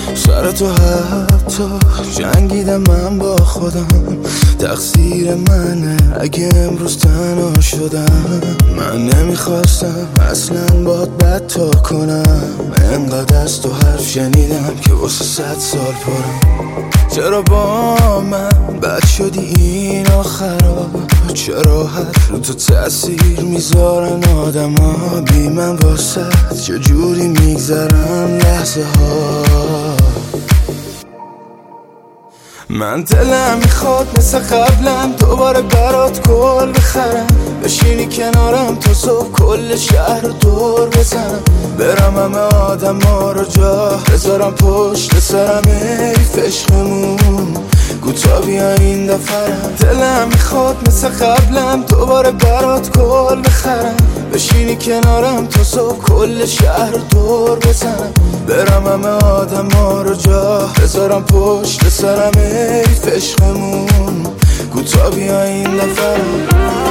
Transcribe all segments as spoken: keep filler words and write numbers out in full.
سر تو حتی جنگیدم من با خودم، تقصیر منه اگه امروز تنها شدم. من نمیخواستم اصلا باد بد تا کنم، انقدر از تو حرف شنیدم که واسه صد سال پرم. چرا با من بد شدی این آخرا؟ چرا حد رو تو تأثیر میذارن آدم ها بی من واسه چجوری میگذرن لحظه ها؟ من دلم میخواد مثل قبلم دوباره برات گل بخرم، بشینی کنارم تا صبح کل شهر رو دور بزنم، برم همه آدم ها رو جا بذارم پشت سرم. ای عشقمون کوتا بیا این دفرم. دلم میخواد مثل قبلم دوباره برات گل بخرم، بشینی کنارم تا صبح کل شهر رو دور بزنم، برم همه آدم ها رو جا بذارم پشت سرم. ای عشقمون کوتا بیا این دفرم.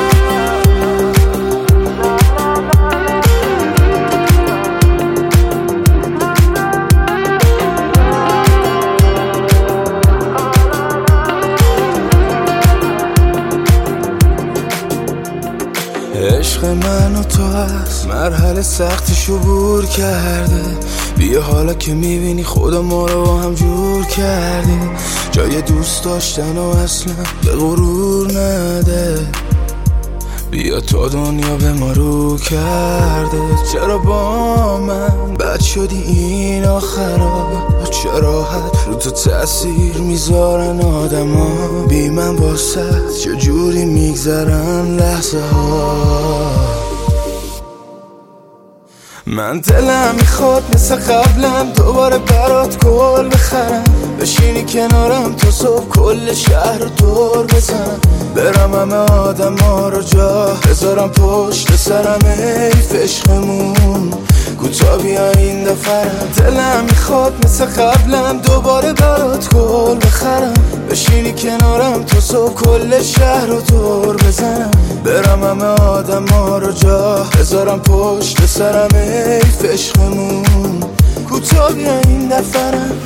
عشق من و تو از مرحله سختش عبور کرده، بیا حالا که میبینی خدا ما رو با هم جور کرده، جای دوست داشتن و اصلا به غرور نده، بیا تا دنیا به ما رو کرده. چرا با من بد شدی این آخرا؟ چرا حد رو تو تأثیر میذارن آدم ها بی من واسه چجوری میگذرن لحظه ها؟ من دلم میخواد مثل قبلم دوباره برات گل بخرم، بشینی کنارم تا صبح کل شهر رو دور بزنم، برم همه آدم ها رو جا بذارم پشت سرم. ای عشقمون کوتا بیا این دفرم. دلم میخواد مثل قبلم دوباره برات گل بخرم، بشینی کنارم تا صبح کل شهر رو دور بزنم، برم همه آدم ها رو جا بذارم پشت سرم. ای عشقمون کوتا بیا این دفرم.